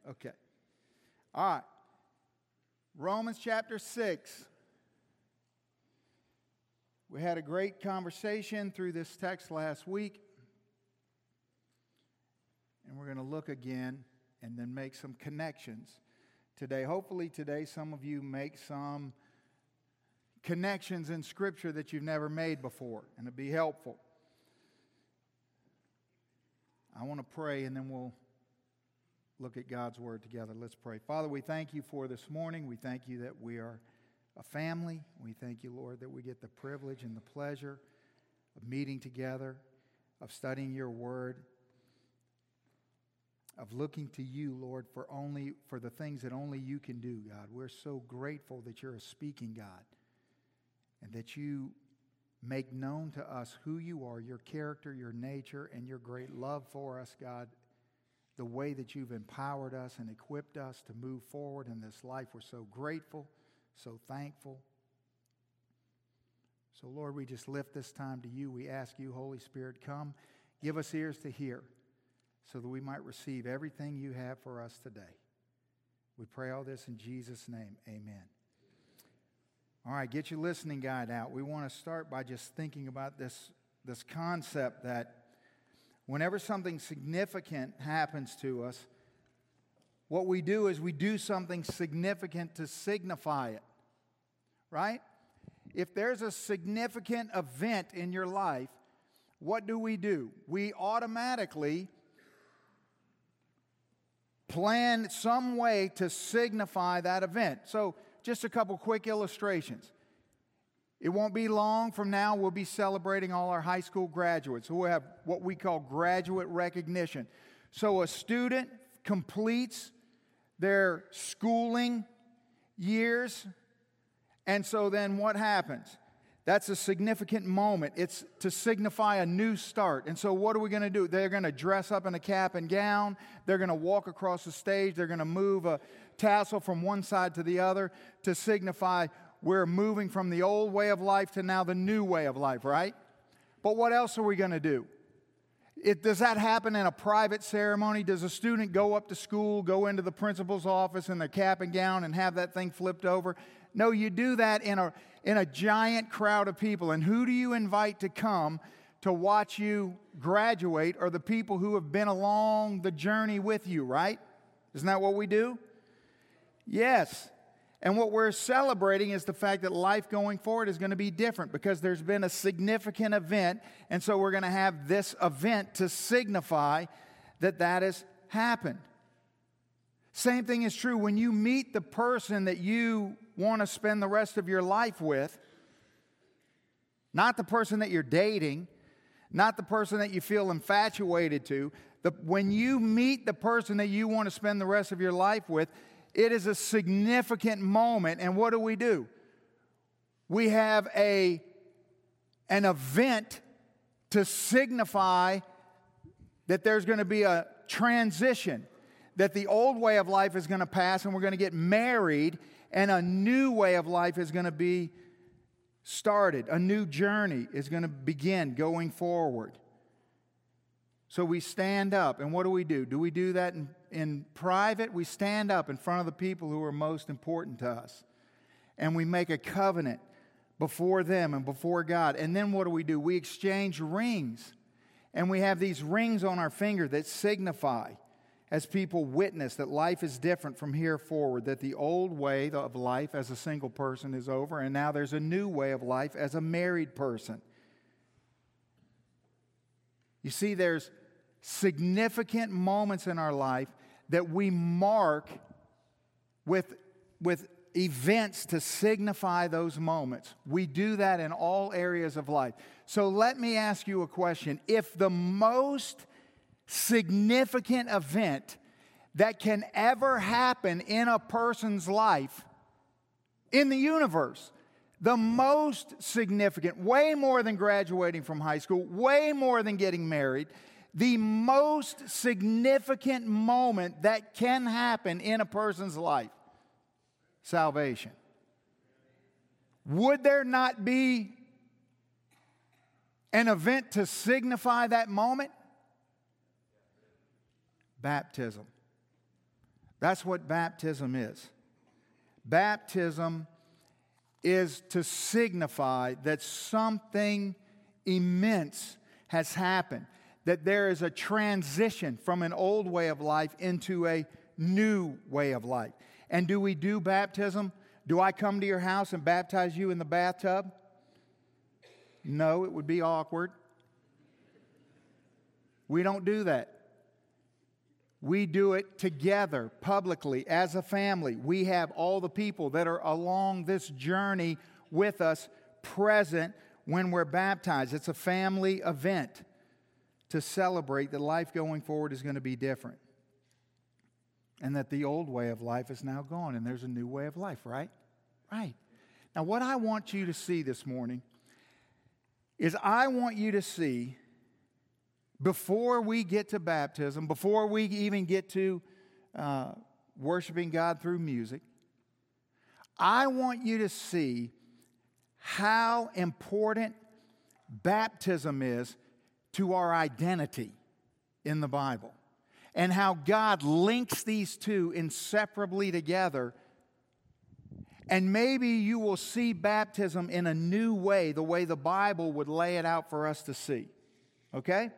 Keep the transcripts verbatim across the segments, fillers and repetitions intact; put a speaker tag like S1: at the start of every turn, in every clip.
S1: Okay. All right. Romans chapter six. We had a great conversation through this text last week. And we're going to look again and then make some connections today. Hopefully today some of you make some connections in Scripture that you've never made before, and it'll be helpful. I want to pray, and then we'll look at God's Word together. Let's pray. Father, we thank you for this morning. We thank you that we are a family. We thank you, Lord, that we get the privilege and the pleasure of meeting together, of studying your Word, of looking to you, Lord, for only for the things that only you can do, God. We're so grateful that you're a speaking God and that you make known to us who you are, your character, your nature, and your great love for us, God, the way that you've empowered us and equipped us to move forward in this life. We're so grateful, so thankful. So, Lord, we just lift this time to you. We ask you, Holy Spirit, come, give us ears to hear so that we might receive everything you have for us today. We pray all this in Jesus' name. Amen. All right, get your listening guide out. We want to start by just thinking about this, this concept that whenever something significant happens to us, what we do is we do something significant to signify it, right? If there's a significant event in your life, what do we do? We automatically plan some way to signify that event. So, just a couple quick illustrations. It won't be long from now, we'll be celebrating all our high school graduates. So we'll have what we call graduate recognition. So a student completes their schooling years, and so then what happens? That's a significant moment. It's to signify a new start. And so what are we going to do? They're going to dress up in a cap and gown. They're going to walk across the stage. They're going to move a tassel from one side to the other to signify we're moving from the old way of life to now the new way of life, right? But what else are we going to do? It, does that happen in a private ceremony? Does a student go up to school, go into the principal's office in their cap and gown and have that thing flipped over? No, you do that in a in a giant crowd of people. And who do you invite to come to watch you graduate are the people who have been along the journey with you, right? Isn't that what we do? Yes. And what we're celebrating is the fact that life going forward is going to be different because there's been a significant event. And so we're going to have this event to signify that that has happened. Same thing is true when you meet the person that you want to spend the rest of your life with, not the person that you're dating, not the person that you feel infatuated to. The, when you meet the person that you want to spend the rest of your life with, it is a significant moment. And what do we do? We have a, an event to signify that there's going to be a transition, that the old way of life is going to pass and we're going to get married and a new way of life is going to be started. A new journey is going to begin going forward. So we stand up, and what do we do? Do we do that in, in private? We stand up in front of the people who are most important to us, and we make a covenant before them and before God. And then what do we do? We exchange rings, and we have these rings on our finger that signify, as people witness, that life is different from here forward, that the old way of life as a single person is over, and now there's a new way of life as a married person. You see, there's significant moments in our life that we mark with, with events to signify those moments. We do that in all areas of life. So let me ask you a question. If the most significant event that can ever happen in a person's life in the universe, the most significant, way more than graduating from high school, way more than getting married, the most significant moment that can happen in a person's life, salvation. Would there not be an event to signify that moment? Baptism. That's what baptism is. Baptism is to signify that something immense has happened, that there is a transition from an old way of life into a new way of life. And do we do baptism? Do I come to your house and baptize you in the bathtub? No, it would be awkward. We don't do that. We do it together, publicly, as a family. We have all the people that are along this journey with us present when we're baptized. It's a family event to celebrate that life going forward is going to be different. And that the old way of life is now gone and there's a new way of life, right? Right. Now, what I want you to see this morning is I want you to see, before we get to baptism, before we even get to uh, worshiping God through music, I want you to see how important baptism is to our identity in the Bible, and how God links these two inseparably together. And maybe you will see baptism in a new way, the way the Bible would lay it out for us to see. Okay?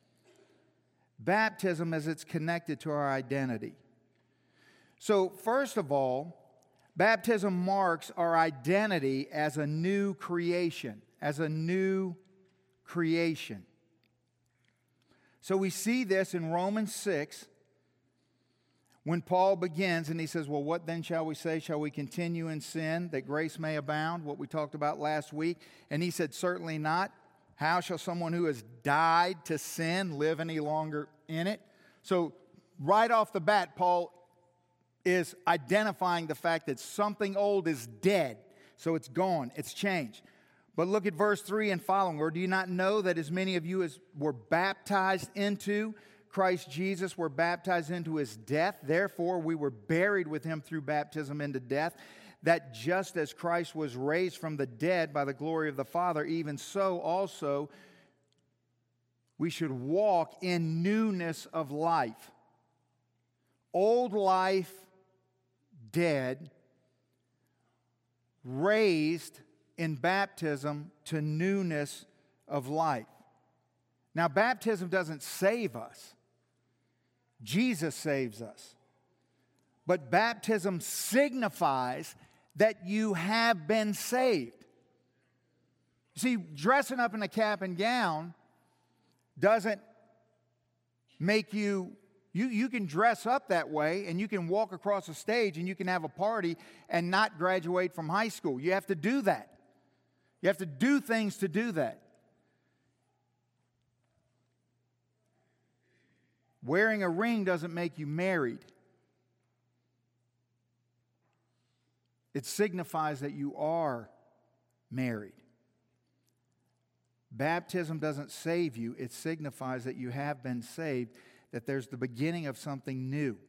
S1: Baptism as it's connected to our identity. So, first of all, baptism marks our identity as a new creation, as a new creation. So we see this in Romans six, when Paul begins and he says, well, what then shall we say? Shall we continue in sin that grace may abound? What we talked about last week. And he said, certainly not. How shall someone who has died to sin live any longer in it? So right off the bat, Paul is identifying the fact that something old is dead. So it's gone. It's changed. But look at verse three and following. Or do you not know that as many of you as were baptized into Christ Jesus were baptized into his death? Therefore, we were buried with him through baptism into death, that just as Christ was raised from the dead by the glory of the Father, even so also we should walk in newness of life. Old life, dead, raised in baptism to newness of life. Now, baptism doesn't save us. Jesus saves us. But baptism signifies that you have been saved. See, dressing up in a cap and gown doesn't make you, you, you can dress up that way and you can walk across a stage and you can have a party and not graduate from high school. You have to do that. You have to do things to do that. Wearing a ring doesn't make you married. It signifies that you are married. Baptism doesn't save you. It signifies that you have been saved, that there's the beginning of something new.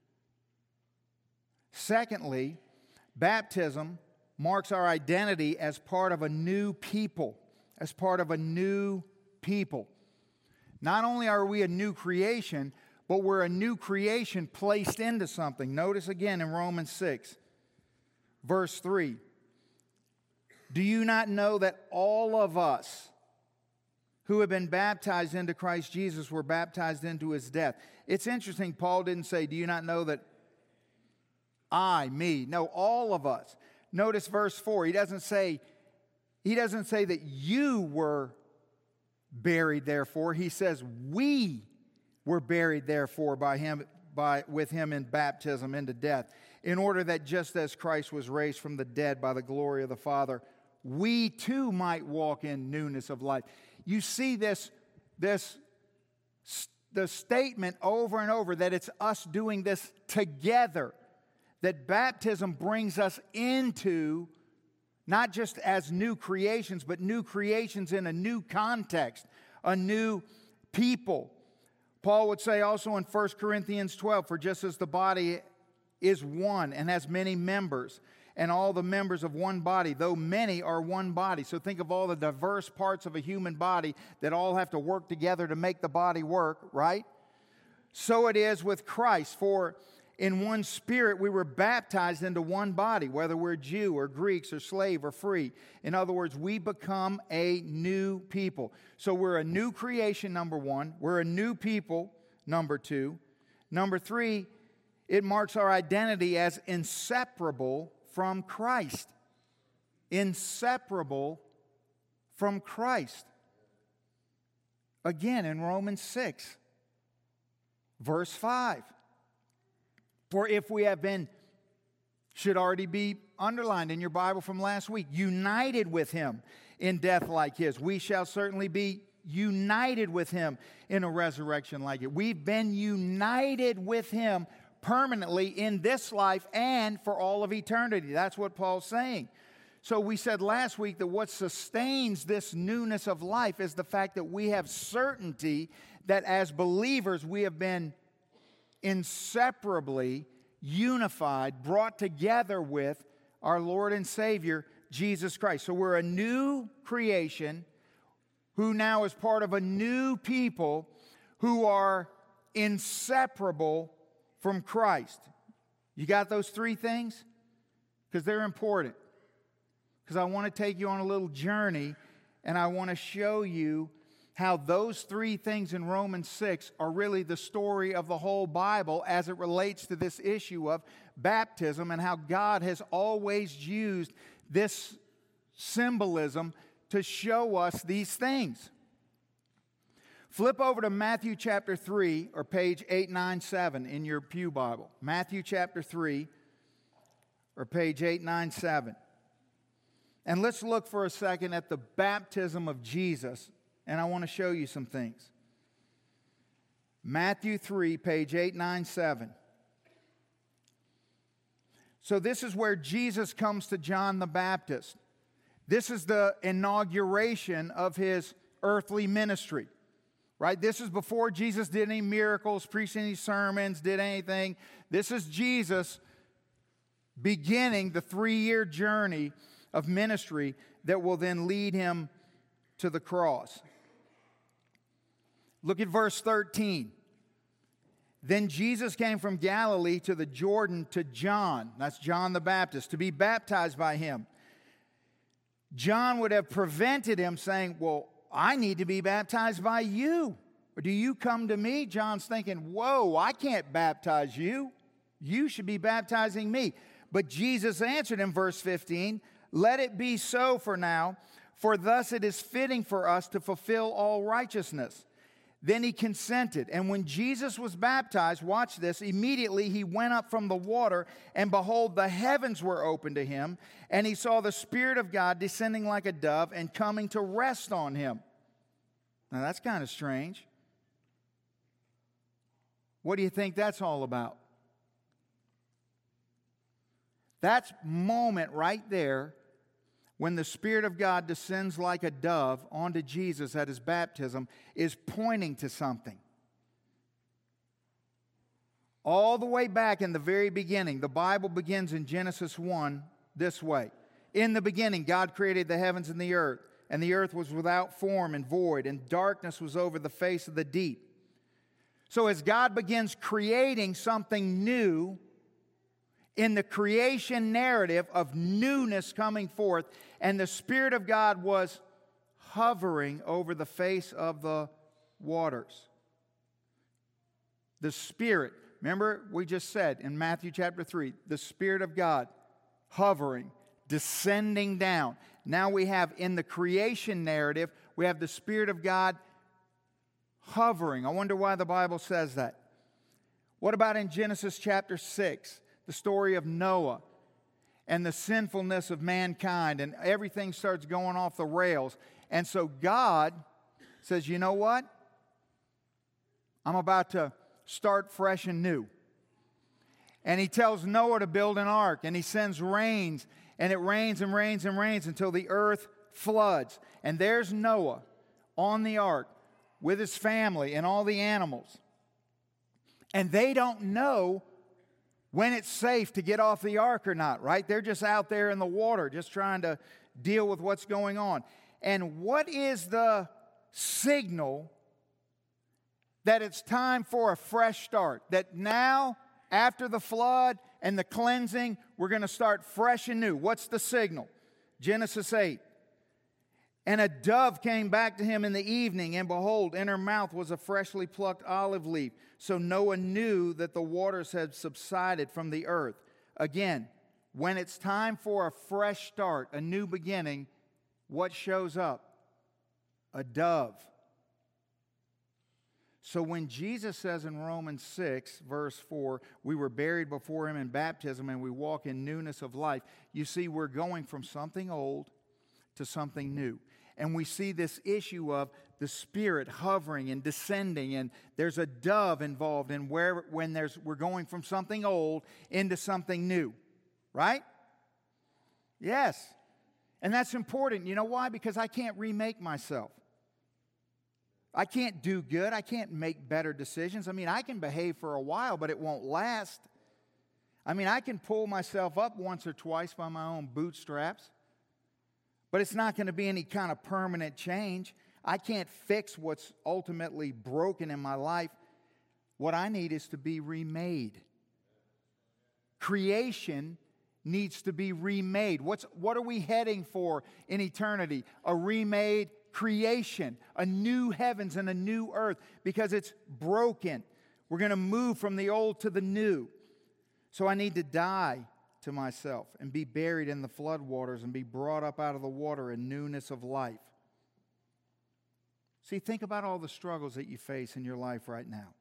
S1: Secondly, baptism marks our identity as part of a new people, as part of a new people. Not only are we a new creation, but we're a new creation placed into something. Notice again in Romans six, verse three. Do you not know that all of us who have been baptized into Christ Jesus were baptized into his death? It's interesting, Paul didn't say, do you not know that I, me? No, all of us. Notice verse four. He doesn't say, he doesn't say that you were buried therefore. He says we were buried therefore by him, by with him in baptism into death, in order that just as Christ was raised from the dead by the glory of the Father, we too might walk in newness of life. You see this, this the statement over and over that it's us doing this together. That baptism brings us into, not just as new creations, but new creations in a new context, a new people. Paul would say also in First Corinthians twelve, for just as the body is one and has many members, and all the members of one body, though many are one body. So think of all the diverse parts of a human body that all have to work together to make the body work, right? So it is with Christ. For in one Spirit we were baptized into one body, whether we're Jew or Greeks or slave or free. In other words, we become a new people. So we're a new creation, number one. We're a new people, number two. Number three, it marks our identity as inseparable from Christ. Inseparable from Christ. Again, in Romans six, verse five. For if we have been, should already be underlined in your Bible from last week, united with Him in death like His, we shall certainly be united with Him in a resurrection like it. We've been united with Him permanently in this life and for all of eternity. That's what Paul's saying. So we said last week that what sustains this newness of life is the fact that we have certainty that as believers we have been inseparably unified, brought together with our Lord and Savior, Jesus Christ. So we're a new creation who now is part of a new people who are inseparable from Christ. You got those three things? Because they're important. Because I want to take you on a little journey and I want to show you how those three things in Romans six are really the story of the whole Bible as it relates to this issue of baptism and how God has always used this symbolism to show us these things. Flip over to Matthew chapter three or page eight ninety-seven in your pew Bible. Matthew chapter three or page eight ninety-seven. And let's look for a second at the baptism of Jesus. And I want to show you some things. Matthew three, page eight ninety-seven. So this is where Jesus comes to John the Baptist. This is the inauguration of His earthly ministry. Right? This is before Jesus did any miracles, preached any sermons, did anything. This is Jesus beginning the three-year journey of ministry that will then lead Him to the cross. Look at verse thirteen. Then Jesus came from Galilee to the Jordan to John, that's John the Baptist, to be baptized by him. John would have prevented him saying, well, I need to be baptized by you. Or do you come to me? John's thinking, whoa, I can't baptize you. You should be baptizing me. But Jesus answered in verse fifteen, let it be so for now, for thus it is fitting for us to fulfill all righteousness. Then he consented. And when Jesus was baptized, watch this, immediately he went up from the water, and behold, the heavens were opened to him, and he saw the Spirit of God descending like a dove and coming to rest on him. Now that's kind of strange. What do you think that's all about? That moment right there, when the Spirit of God descends like a dove onto Jesus at His baptism, is pointing to something. All the way back in the very beginning, the Bible begins in Genesis one this way. In the beginning, God created the heavens and the earth, and the earth was without form and void, and darkness was over the face of the deep. So as God begins creating something new, in the creation narrative of newness coming forth, and the Spirit of God was hovering over the face of the waters. The Spirit, remember we just said in Matthew chapter three, the Spirit of God hovering, descending down. Now we have in the creation narrative, we have the Spirit of God hovering. I wonder why the Bible says that. What about in Genesis chapter six? The story of Noah and the sinfulness of mankind, and everything starts going off the rails. And so God says, you know what? I'm about to start fresh and new. And He tells Noah to build an ark, and He sends rains, and it rains and rains and rains until the earth floods. And there's Noah on the ark with his family and all the animals. And they don't know when it's safe to get off the ark or not, right? They're just out there in the water, just trying to deal with what's going on. And what is the signal that it's time for a fresh start? That now, after the flood and the cleansing, we're going to start fresh and new. What's the signal? Genesis eight. And a dove came back to him in the evening, and behold, in her mouth was a freshly plucked olive leaf. So Noah knew that the waters had subsided from the earth. Again, when it's time for a fresh start, a new beginning, what shows up? A dove. So when Jesus says in Romans six, verse four, we were buried before him in baptism and we walk in newness of life, you see we're going from something old to something new. And we see this issue of the Spirit hovering and descending, and there's a dove involved in where when there's we're going from something old into something new. Right? Yes. And that's important. You know why? Because I can't remake myself. I can't do good. I can't make better decisions. I mean, I can behave for a while, but it won't last. I mean, I can pull myself up once or twice by my own bootstraps, but it's not going to be any kind of permanent change. I can't fix what's ultimately broken in my life. What I need is to be remade. Creation needs to be remade. What's, what are we heading for in eternity? A remade creation, a new heavens and a new earth, because it's broken. We're going to move from the old to the new. So I need to die to myself and be buried in the flood waters and be brought up out of the water in newness of life. See, think about all the struggles that you face in your life right now.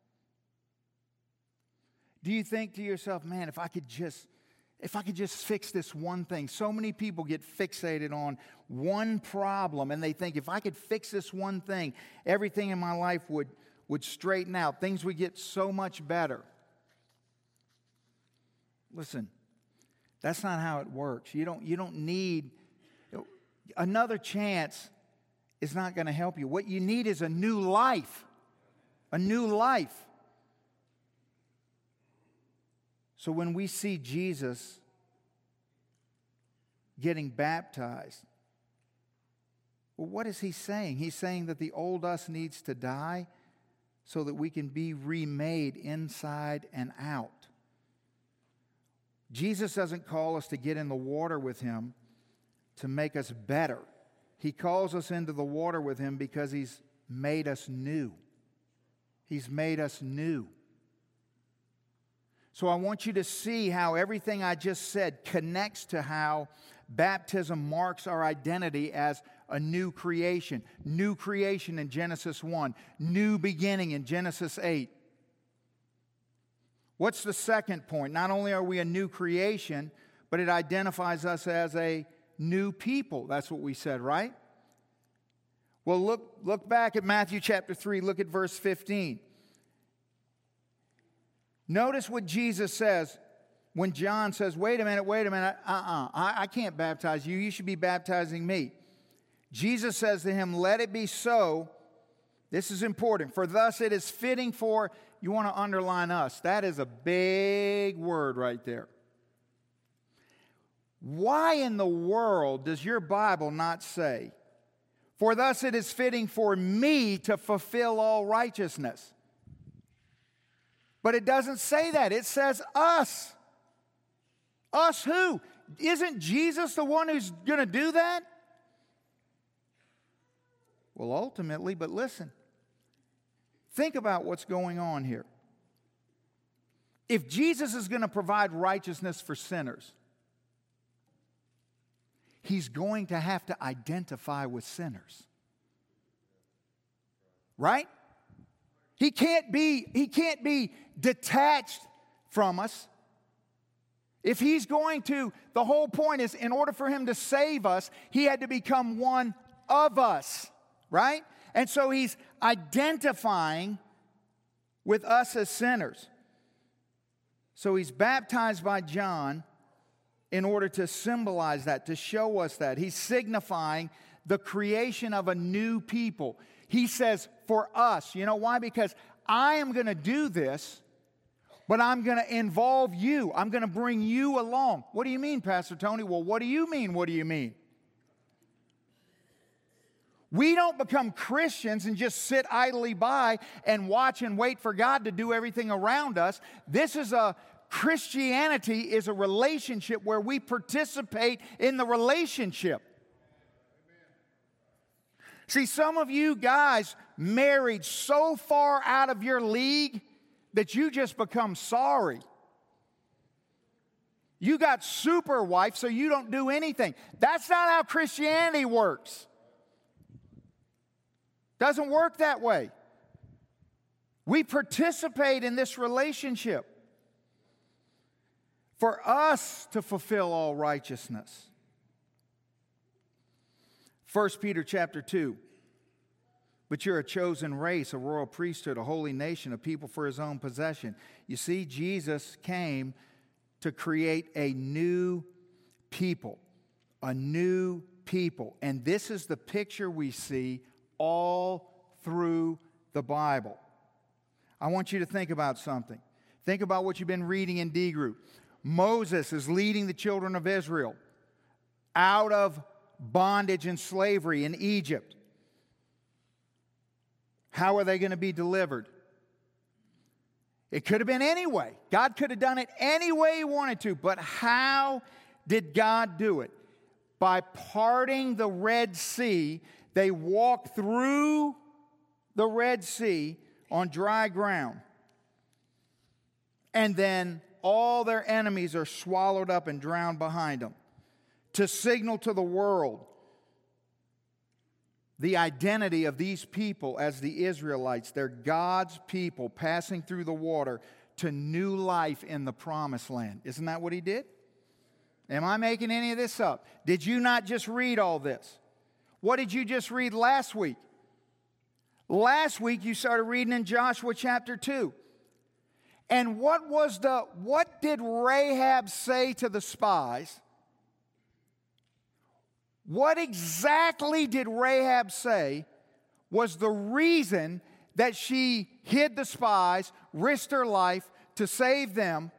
S1: Do you think to yourself, man, if I could just If I could just fix this one thing. So many people get fixated on one problem, and they think if I could fix this one thing, everything in my life would, would straighten out. Things would get so much better. Listen, that's not how it works. You don't, you don't need, you know, another chance is not going to help you. What you need is a new life. A new life. So when we see Jesus getting baptized, well, what is he saying? He's saying that the old us needs to die so that we can be remade inside and out. Jesus doesn't call us to get in the water with him to make us better. He calls us into the water with him because he's made us new. He's made us new. So I want you to see how everything I just said connects to how baptism marks our identity as a new creation. New creation in Genesis one. New beginning in Genesis eight. What's the second point? Not only are we a new creation, but it identifies us as a new people. That's what we said, right? Well, look, look back at Matthew chapter three. Look at verse fifteen. Notice what Jesus says when John says, wait a minute, wait a minute, uh-uh, I, I can't baptize you. You should be baptizing me. Jesus says to him, let it be so. This is important. For thus it is fitting for, you want to underline us. That is a big word right there. Why in the world does your Bible not say, for thus it is fitting for me to fulfill all righteousness? But it doesn't say that. It says us. Us who? Isn't Jesus the one who's going to do that? Well, ultimately, but listen. Think about what's going on here. If Jesus is going to provide righteousness for sinners, he's going to have to identify with sinners. Right? He can't be, he can't be detached from us. If he's going to, the whole point is in order for him to save us, he had to become one of us, right? And so he's identifying with us as sinners. So he's baptized by John in order to symbolize that, to show us that. He's signifying the creation of a new people. He says, for us. You know why? Because I am going to do this, but I'm going to involve you. I'm going to bring you along. What do you mean, Pastor Tony? Well, what do you mean? What do you mean? We don't become Christians and just sit idly by and watch and wait for God to do everything around us. This is a Christianity is a relationship where we participate in the relationship. See, some of you guys married so far out of your league that you just become sorry. You got super wife, so you don't do anything. That's not how Christianity works. Doesn't work that way. We participate in this relationship for us to fulfill all righteousness. First Peter chapter two. But you're a chosen race, a royal priesthood, a holy nation, a people for his own possession. You see, Jesus came to create a new people, a new people. And this is the picture we see all through the Bible. I want you to think about something. Think about what you've been reading in D Group. Moses is leading the children of Israel out of bondage and slavery in Egypt. How are they going to be delivered? It could have been any way. God could have done it any way he wanted to. But how did God do it? By parting the Red Sea, they walked through the Red Sea on dry ground. And then all their enemies are swallowed up and drowned behind them. To signal to the world the identity of these people as the Israelites. They're God's people passing through the water to new life in the promised land. Isn't that what he did? Am I making any of this up? Did you not just read all this? What did you just read last week? Last week you started reading in Joshua chapter two. And what was the what did Rahab say to the spies? What exactly did Rahab say was the reason that she hid the spies, risked her life to save them?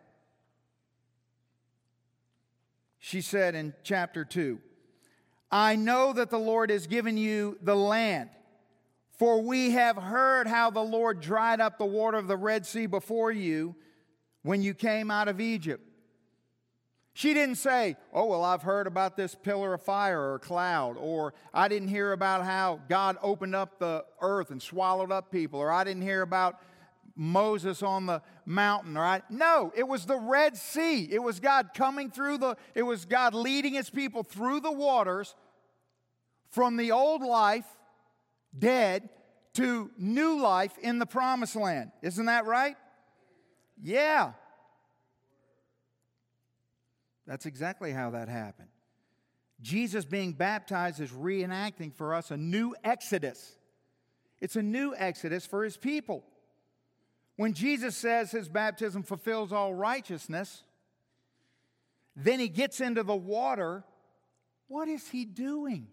S1: She said in chapter two, I know that the Lord has given you the land, for we have heard how the Lord dried up the water of the Red Sea before you when you came out of Egypt. She didn't say, oh, well, I've heard about this pillar of fire or cloud, or I didn't hear about how God opened up the earth and swallowed up people, or I didn't hear about Moses on the mountain. Or I, no, it was the Red Sea. It was God coming through the, it was God leading his people through the waters from the old life, dead, to new life in the promised land. Isn't that right? Yeah. That's exactly how that happened. Jesus being baptized is reenacting for us a new exodus. It's a new exodus for his people. When Jesus says his baptism fulfills all righteousness, then he gets into the water. What is he doing?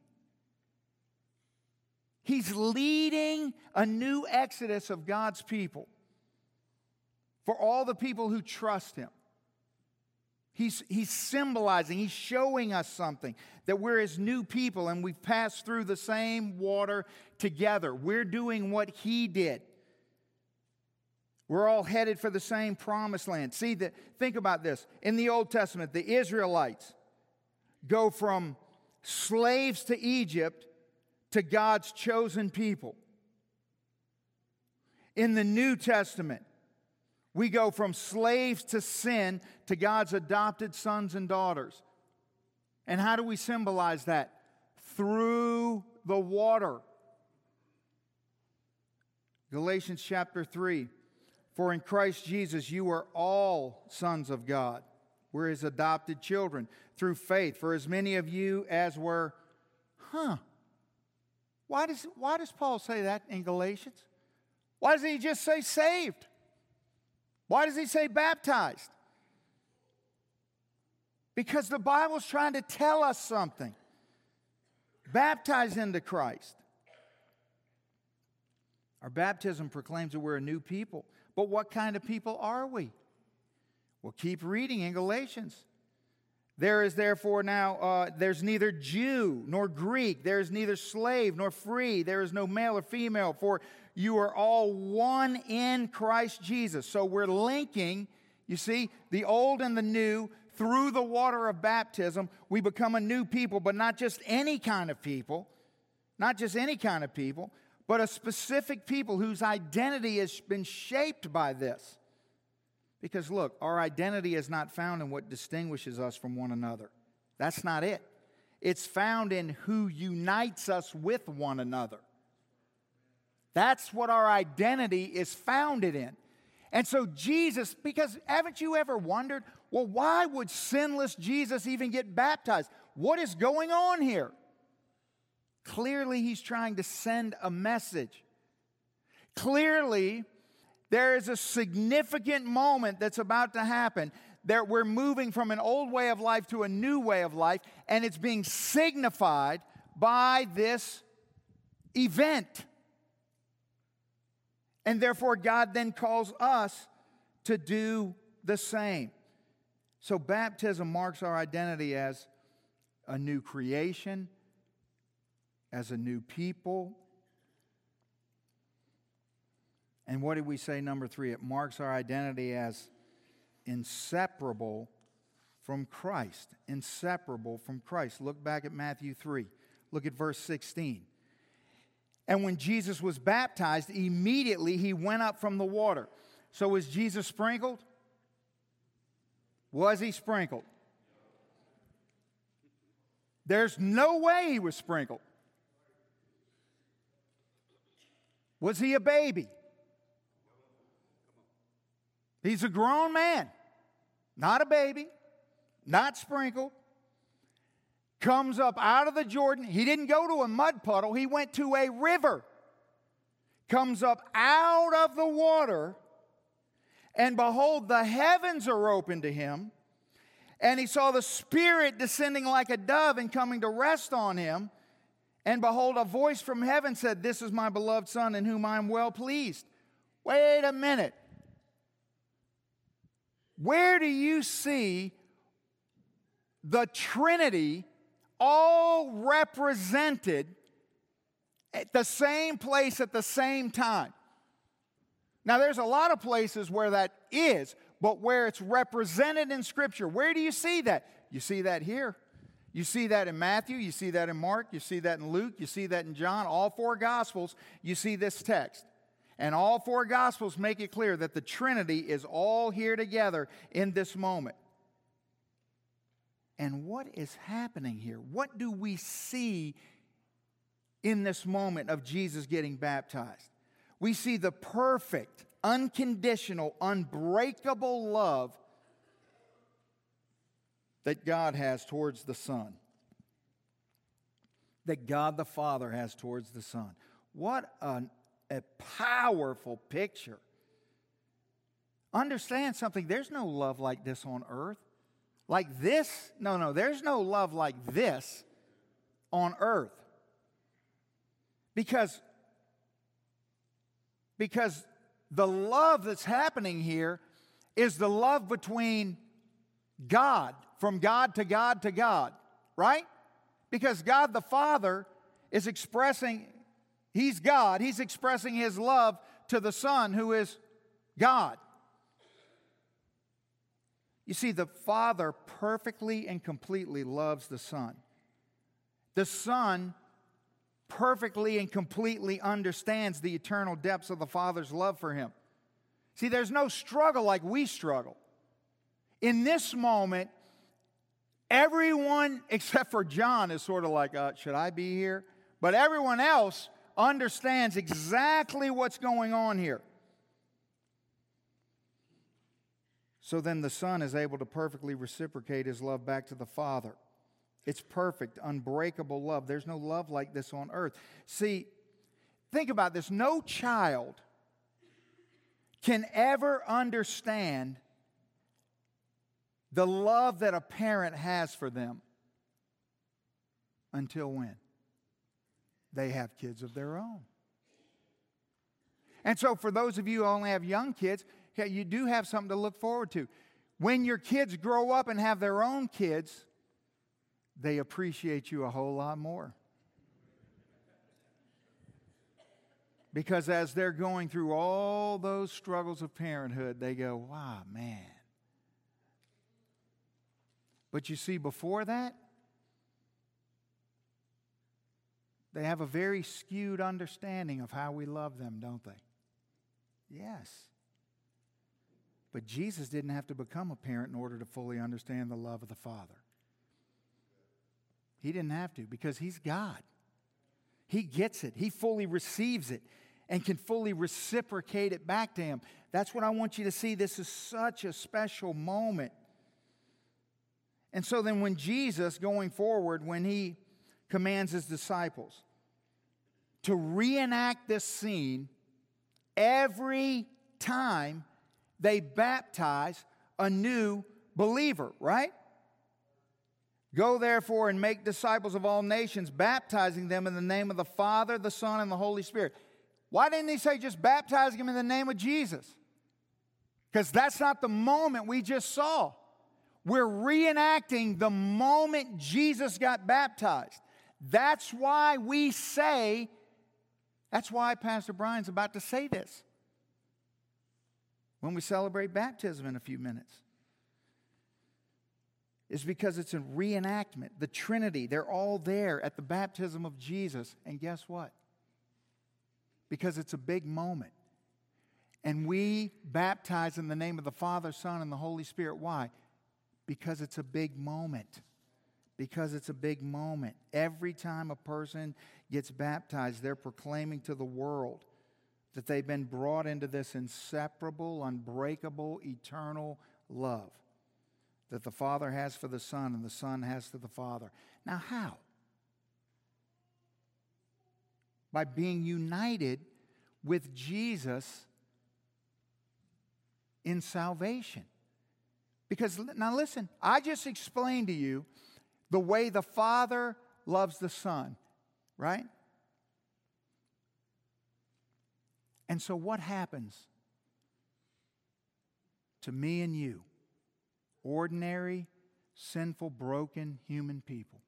S1: He's leading a new exodus of God's people for all the people who trust him. He's, he's symbolizing, he's showing us something, that we're his new people and we've passed through the same water together. We're doing what he did. We're all headed for the same promised land. See, the, think about this. In the Old Testament, the Israelites go from slaves to Egypt to God's chosen people. In the New Testament, we go from slaves to sin to God's adopted sons and daughters. And how do we symbolize that? Through the water. Galatians chapter three. For in Christ Jesus you are all sons of God. We're his adopted children through faith. For as many of you as were, huh? Why does, why does Paul say that in Galatians? Why doesn't he just say saved? Why does he say baptized? Because the Bible's trying to tell us something. Baptized into Christ. Our baptism proclaims that we're a new people. But what kind of people are we? Well, keep reading in Galatians. There is therefore now, uh, there's neither Jew nor Greek. There is neither slave nor free. There is no male or female, for you are all one in Christ Jesus. So we're linking You see, the old and the new, through the water of baptism, we become a new people, but not just any kind of people, not just any kind of people, but a specific people whose identity has been shaped by this. Because look, our identity is not found in what distinguishes us from one another. That's not it. It's found in who unites us with one another. That's what our identity is founded in. And so Jesus, because haven't you ever wondered, well, why would sinless Jesus even get baptized? What is going on here? Clearly, he's trying to send a message. Clearly, there is a significant moment that's about to happen. That we're moving from an old way of life to a new way of life, and it's being signified by this event. And therefore, God then calls us to do the same. So baptism marks our identity as a new creation, as a new people. And what did we say, number three? It marks our identity as inseparable from Christ. Inseparable from Christ. Look back at Matthew three. Look at verse sixteen. And when Jesus was baptized, immediately he went up from the water. So was Jesus sprinkled? Was he sprinkled? There's no way he was sprinkled. Was he a baby? He's a grown man, not a baby, not sprinkled. Comes up out of the Jordan. He didn't go to a mud puddle. He went to a river. Comes up out of the water. And behold, the heavens are open to him. And he saw the Spirit descending like a dove and coming to rest on him. And behold, a voice from heaven said, "This is my beloved Son in whom I am well pleased." Wait a minute. Where do you see the Trinity all represented at the same place at the same time? Now, there's a lot of places where that is, but where it's represented in Scripture, where do you see that? You see that here. You see that in Matthew. You see that in Mark. You see that in Luke. You see that in John. All four Gospels, you see this text. And all four Gospels make it clear that the Trinity is all here together in this moment. And what is happening here? What do we see in this moment of Jesus getting baptized? We see the perfect, unconditional, unbreakable love that God has towards the Son. That God the Father has towards the Son. What an, a powerful picture. Understand something. There's no love like this on earth. Like this? No, no, there's no love like this on earth. Because, because the love that's happening here is the love between God, from God to God to God, right? Because God the Father is expressing, He's God, He's expressing His love to the Son who is God. You see, the Father perfectly and completely loves the Son. The Son perfectly and completely understands the eternal depths of the Father's love for Him. See, there's no struggle like we struggle. In this moment, everyone except for John is sort of like, uh, should I be here? But everyone else understands exactly what's going on here. So then the Son is able to perfectly reciprocate His love back to the Father. It's perfect, unbreakable love. There's no love like this on earth. See, think about this. No child can ever understand the love that a parent has for them until when? They have kids of their own. And so for those of you who only have young kids, you do have something to look forward to. When your kids grow up and have their own kids, they appreciate you a whole lot more. Because as they're going through all those struggles of parenthood, they go, wow, man, But you see, before that, they have a very skewed understanding of how we love them, don't they? Yes. But Jesus didn't have to become a parent in order to fully understand the love of the Father. He didn't have to, because He's God. He gets it. He fully receives it and can fully reciprocate it back to Him. That's what I want you to see. This is such a special moment. And so then when Jesus, going forward, when He commands His disciples to reenact this scene every time they baptize a new believer, right? Go therefore and make disciples of all nations, baptizing them in the name of the Father, the Son, and the Holy Spirit. Why didn't He say just baptize them in the name of Jesus? Because that's not the moment we just saw. We're reenacting the moment Jesus got baptized. That's why we say, that's why Pastor Brian's about to say this when we celebrate baptism in a few minutes. Is because it's a reenactment. The Trinity, they're all there at the baptism of Jesus. And guess what? Because it's a big moment. And we baptize in the name of the Father, Son, and the Holy Spirit. Why? Because it's a big moment. Because it's a big moment. Every time a person gets baptized, they're proclaiming to the world that they've been brought into this inseparable, unbreakable, eternal love that the Father has for the Son and the Son has for the Father. Now, how? By being united with Jesus in salvation. Because, now listen, I just explained to you the way the Father loves the Son, right? And so what happens to me and you, ordinary, sinful, broken human people?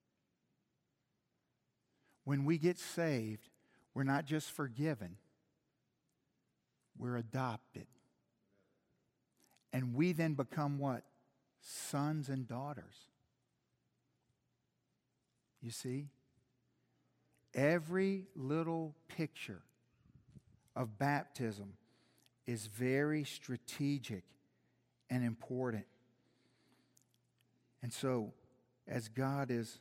S1: When we get saved, we're not just forgiven, we're adopted. And we then become what? Sons and daughters. You see? Every little picture of baptism is very strategic and important. And so, as God is,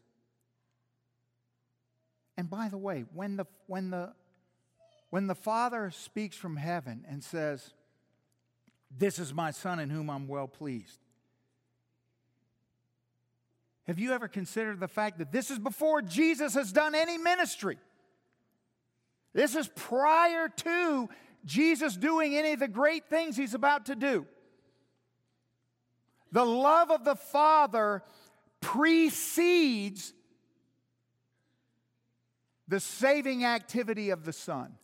S1: and by the way, when the when the when the Father speaks from heaven and says, "This is my Son in whom I'm well pleased," have you ever considered the fact that this is before Jesus has done any ministry? This is prior to Jesus doing any of the great things He's about to do. The love of the Father precedes the saving activity of the Son.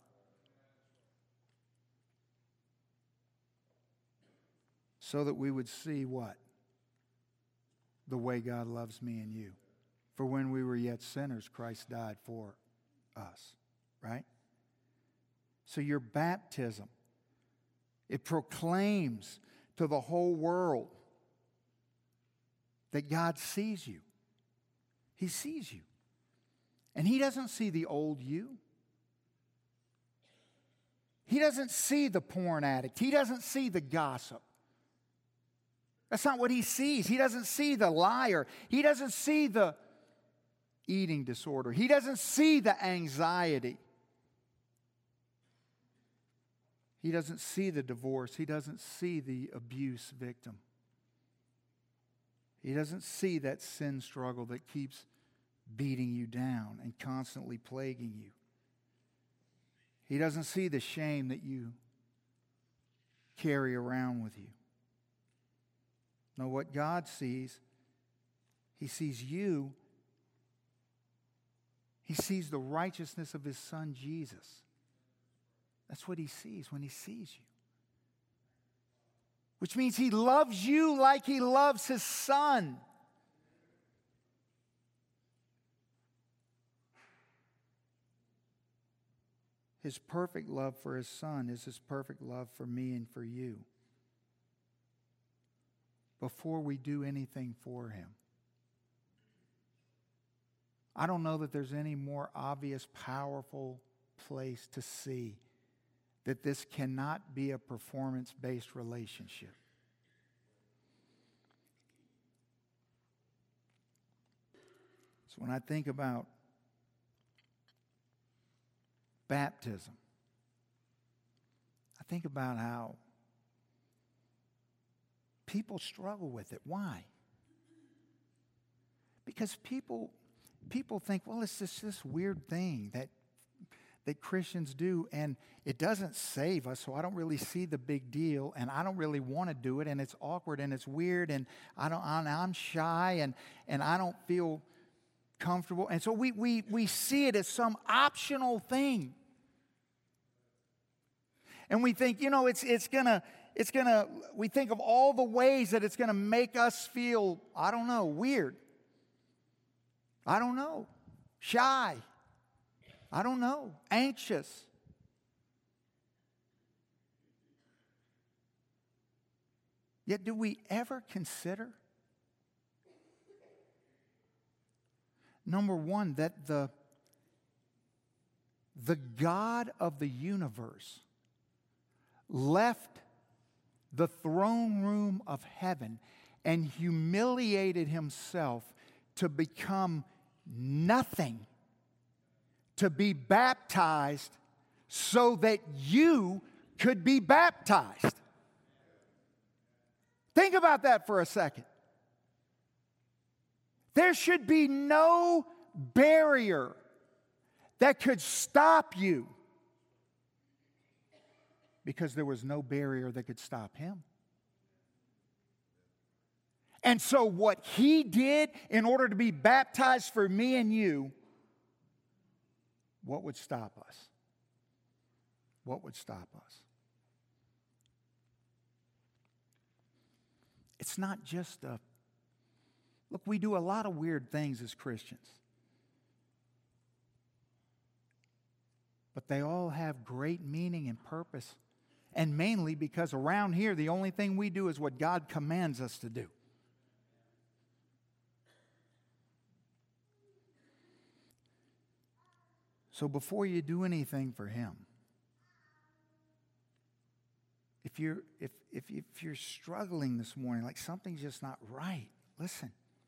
S1: So that we would see what? The way God loves me and you. For when we were yet sinners, Christ died for us. Right? So your baptism, it proclaims to the whole world that God sees you. He sees you. And He doesn't see the old you. He doesn't see the porn addict. He doesn't see the gossip. That's not what He sees. He doesn't see the liar. He doesn't see the eating disorder. He doesn't see the anxiety. He doesn't see the divorce. He doesn't see the abuse victim. He doesn't see that sin struggle that keeps beating you down and constantly plaguing you. He doesn't see the shame that you carry around with you. No, what God sees, He sees you. He sees the righteousness of His Son, Jesus. That's what He sees when He sees you. Which means He loves you like He loves His Son. His perfect love for His Son is His perfect love for me and for you. before we do anything for Him. I don't know that there's any more obvious, powerful place to see that this cannot be a performance-based relationship. So when I think about baptism, I think about how people struggle with it. Why? Because people people think, well, it's just this weird thing that that Christians do, and it doesn't save us, so I don't really see the big deal, and I don't really want to do it, and it's awkward, and it's weird, and I don't, I'm shy, and, and I don't feel comfortable. And so we, we, we see it as some optional thing. And we think, you know, it's, it's gonna, it's gonna, we think of all the ways that it's gonna make us feel, I don't know, weird. I don't know, shy. I don't know, anxious. Yet do we ever consider, number one, that the, the God of the universe left the throne room of heaven and humiliated Himself to become nothing, to be baptized so that you could be baptized. Think about that for a second. There should be no barrier that could stop you, because there was no barrier that could stop Him. And so what He did in order to be baptized for me and you, what would stop us? What would stop us? It's not just a, look, we do a lot of weird things as Christians. But they all have great meaning and purpose. And mainly because around here, the only thing we do is what God commands us to do. So before you do anything for Him, if you're, if, if, if you're struggling this morning, like something's just not right, listen.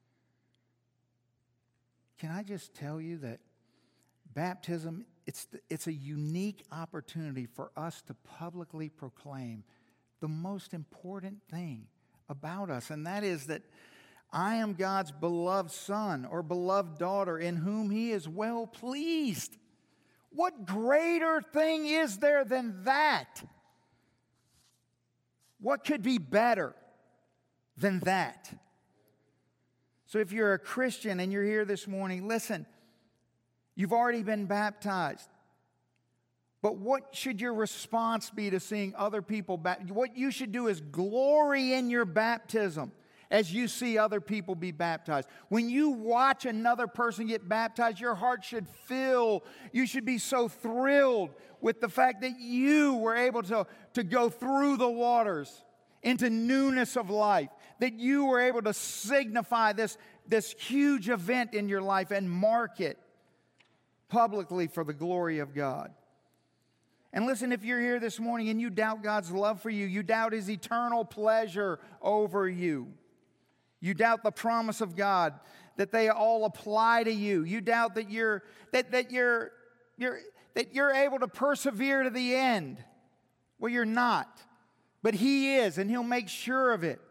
S1: Can I just tell you that baptism, it's, the, it's a unique opportunity for us to publicly proclaim the most important thing about us, and that is that I am God's beloved son or beloved daughter in whom He is well pleased. What greater thing is there than that? What could be better than that? So if you're a Christian and you're here this morning, listen, you've already been baptized. But what should your response be to seeing other people baptized? What you should do is glory in your baptism as you see other people be baptized. When you watch another person get baptized, your heart should fill. You should be so thrilled with the fact that you were able to, to go through the waters into newness of life, that you were able to signify this, this huge event in your life and mark it publicly for the glory of God. And listen, if you're here this morning and you doubt God's love for you, you doubt His eternal pleasure over you, you doubt the promise of God that they all apply to you, you doubt that you're that, that you're you're that you're able to persevere to the end. Well, you're not. But He is, and He'll make sure of it.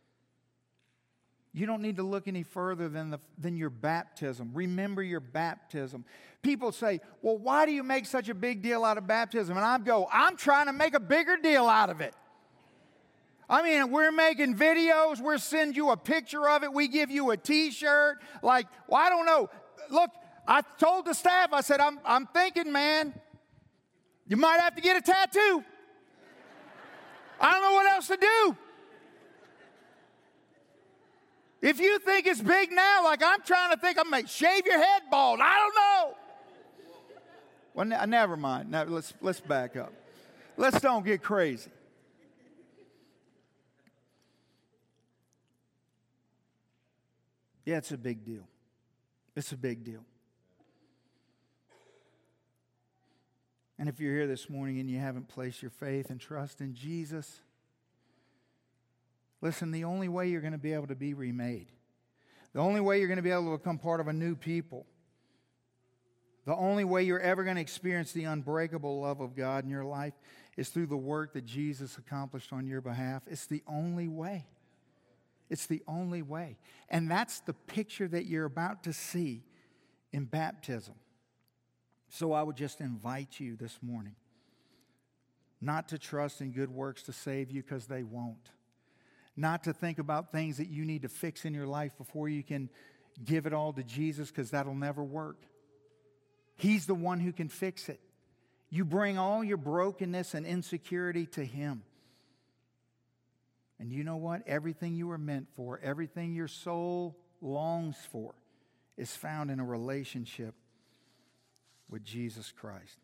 S1: You don't need to look any further than, the, than your baptism. Remember your baptism. People say, well, why do you make such a big deal out of baptism? And I go, I'm trying to make a bigger deal out of it. I mean, we're making videos. We're sending you a picture of it. We give you a T-shirt. Like, well, I don't know. Look, I told the staff, I said, I'm, I'm thinking, man, you might have to get a tattoo. I don't know what else to do. If you think it's big now, like I'm trying to think, I'm going to shave your head bald. I don't know. Well, ne- never mind. Now, let's, let's back up. Let's don't get crazy. Yeah, it's a big deal. It's a big deal. And if you're here this morning and you haven't placed your faith and trust in Jesus, listen, the only way you're going to be able to be remade, the only way you're going to be able to become part of a new people, the only way you're ever going to experience the unbreakable love of God in your life is through the work that Jesus accomplished on your behalf. It's the only way. It's the only way. And that's the picture that you're about to see in baptism. So I would just invite you this morning not to trust in good works to save you, because they won't. Not to think about things that you need to fix in your life before you can give it all to Jesus, because that'll never work. He's the one who can fix it. You bring all your brokenness and insecurity to Him. And you know what? Everything you were meant for, everything your soul longs for, is found in a relationship with Jesus Christ.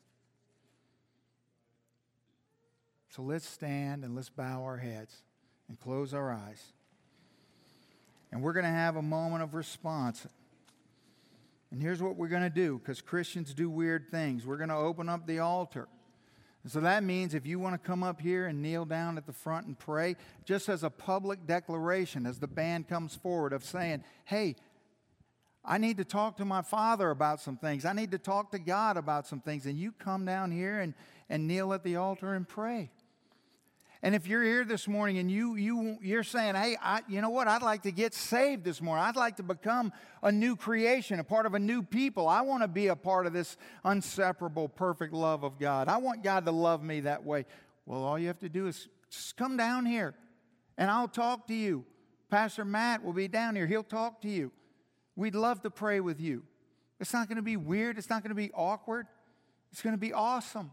S1: So let's stand and let's bow our heads and close our eyes. And we're going to have a moment of response. And here's what we're going to do, because Christians do weird things. We're going to open up the altar. And so that means if you want to come up here and kneel down at the front and pray, just as a public declaration, as the band comes forward, of saying, hey, I need to talk to my Father about some things. I need to talk to God about some things. And you come down here and, and kneel at the altar and pray. And if you're here this morning and you, you, you're saying, hey, I, you know what? I'd like to get saved this morning. I'd like to become a new creation, a part of a new people. I want to be a part of this inseparable, perfect love of God. I want God to love me that way. Well, all you have to do is just come down here and I'll talk to you. Pastor Matt will be down here. He'll talk to you. We'd love to pray with you. It's not going to be weird. It's not going to be awkward. It's going to be awesome.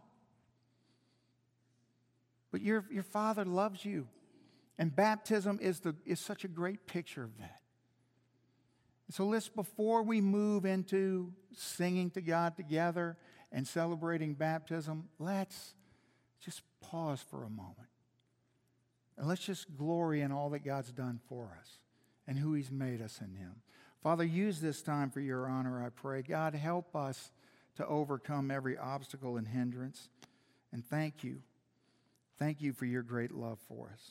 S1: But your, your Father loves you. And baptism is, the, is such a great picture of that. So let's, before we move into singing to God together and celebrating baptism, let's just pause for a moment. And let's just glory in all that God's done for us and who He's made us in Him. Father, use this time for your honor, I pray. God, help us to overcome every obstacle and hindrance. And thank you. Thank you for your great love for us.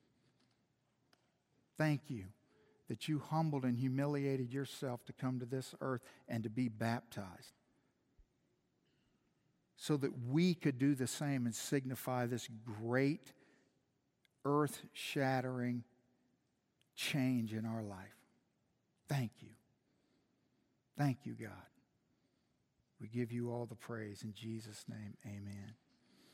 S1: Thank you that you humbled and humiliated yourself to come to this earth and to be baptized, so that we could do the same and signify this great, earth-shattering change in our life. Thank you. Thank you, God. We give you all the praise. In Jesus' name, amen.